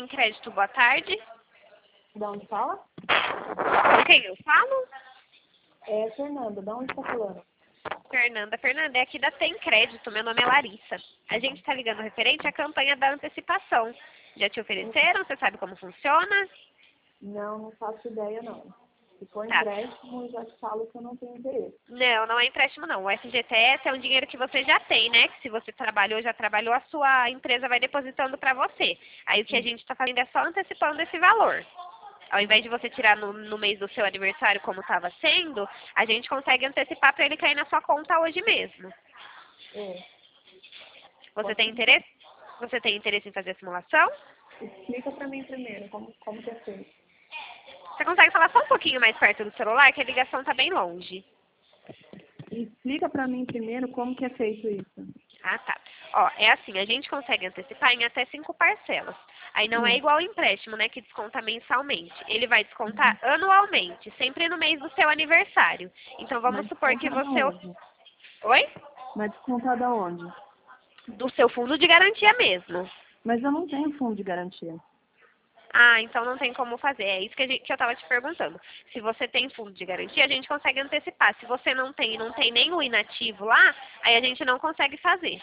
Crédito, boa tarde. De onde fala? Com quem eu falo? É Fernanda, de onde está falando? Fernanda, é aqui da Tem Crédito, meu nome é Larissa. A gente está ligando referente à campanha da antecipação. Já te ofereceram? Você sabe como funciona? Não faço ideia não. Se for Tá. empréstimo, eu já te falo que eu não tenho interesse. Não é empréstimo não. O FGTS é um dinheiro que você já tem, né? Que se você já trabalhou, a sua empresa vai depositando para você. Aí o que a gente está fazendo é só antecipando esse valor. Ao invés de você tirar no mês do seu aniversário, como estava sendo, a gente consegue antecipar para ele cair na sua conta hoje mesmo. É. Você tem interesse? Você tem interesse em fazer a simulação? Explica para mim primeiro como que é feito. Você consegue falar só um pouquinho mais perto do celular, que a ligação está bem longe. Explica para mim primeiro como que é feito isso. Ah, tá. Ó, é assim, a gente consegue antecipar em até 5 parcelas. Aí não é igual ao empréstimo, né, que desconta mensalmente. Ele vai descontar anualmente, sempre no mês do seu aniversário. Então vamos supor que você... Oi? Mas descontar da onde? Do seu fundo de garantia mesmo. Mas eu não tenho fundo de garantia. Ah, então não tem como fazer. É isso que eu estava te perguntando. Se você tem fundo de garantia, a gente consegue antecipar. Se você não tem nem o inativo lá, aí a gente não consegue fazer.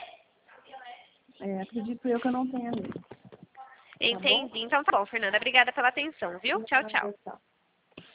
Acredito eu que eu não tenha mesmo. Entendi. Então tá bom, Fernanda. Obrigada pela atenção, viu? Tchau, tchau. Tchau.